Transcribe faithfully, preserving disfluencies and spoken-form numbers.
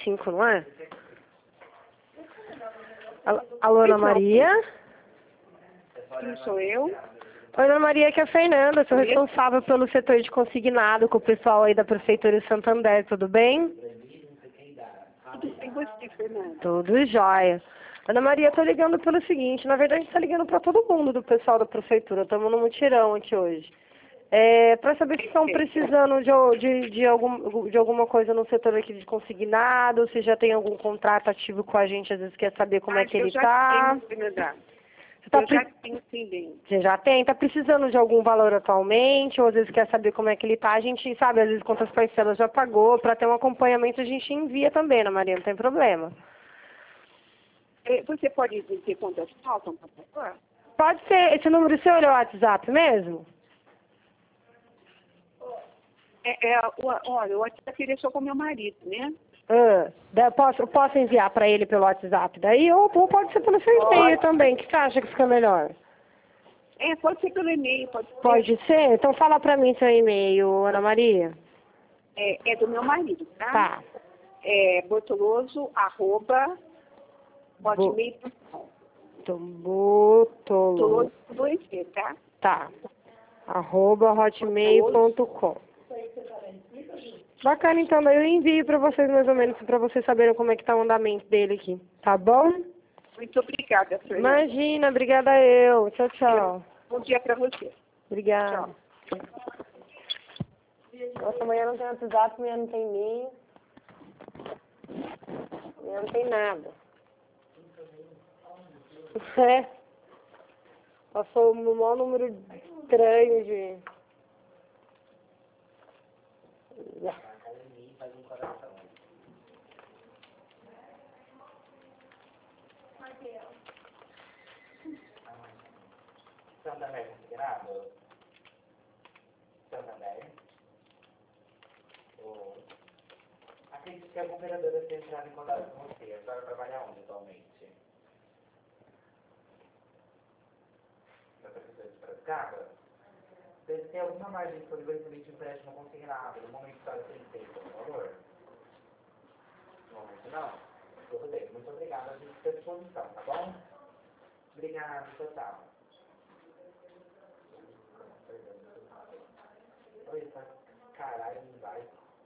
cinco, não é? Al- Alô, Ana Maria? Quem sou eu? Oi, Ana Maria, aqui é a Fernanda, sou responsável pelo setor de consignado com o pessoal aí da Prefeitura de Santander, tudo bem? Tudo bem você, Fernanda? Tudo jóia. Ana Maria, tô ligando pelo seguinte, na verdade a gente tá ligando para todo mundo do pessoal da Prefeitura, estamos no mutirão aqui hoje. É, para saber se estão precisando de, de, de, algum, de alguma coisa no setor aqui de consignado, se já tem algum contrato ativo com a gente, às vezes quer saber como ah, é que ele já tá. Tenho, Fernanda. Você tá eu pre- já tenho sim, bem. Você já tem? Tá precisando de algum valor atualmente, ou às vezes quer saber como é que ele tá, a gente sabe, às vezes quantas parcelas já pagou, para ter um acompanhamento a gente envia também, Ana Maria, não tem problema. É, Você pode dizer quantas faltam, por favor? Pode ser, esse número seu é o WhatsApp mesmo? É, é, o- olha, eu até queria só com meu marido, né? Ah, da- posso, posso enviar para ele pelo WhatsApp daí, ou, ou pode ser pelo seu e-mail também, o que você acha que fica melhor? É, pode ser pelo e-mail, pode ser. Pode ser? Então fala para mim seu e-mail, Ana Maria. É, é do meu marido, tá? Tá. É bortoloso, arroba, Bo- hotmail ponto com. Então, Botolo. Bortoloso, dois C, tá? Tá. Arroba hotmail ponto com. Bacana, então, daí eu envio para vocês mais ou menos, para vocês saberem como é que tá o andamento dele aqui. Tá bom? Muito obrigada, Fernanda. Imagina, obrigada eu. Tchau, tchau. Bom dia para você. Obrigada. Nossa, amanhã não tem WhatsApp, amanhã não tem e-mail. Amanhã não tem nada. É. Passou o maior número estranho de... Santander considerado? Santander? Ou... Acredito que alguma operadora tenha entrado em contato com você. A senhora trabalha onde atualmente? Na Prefeitura de Piracicaba? Deve ter alguma margem disponível de empréstimo consignado. No momento que a senhora tem feito o valor? No momento não? Tudo bem, muito obrigado. A gente está à disposição, tá bom? Obrigado, tchau, tchau. Oi, tá? Caralho.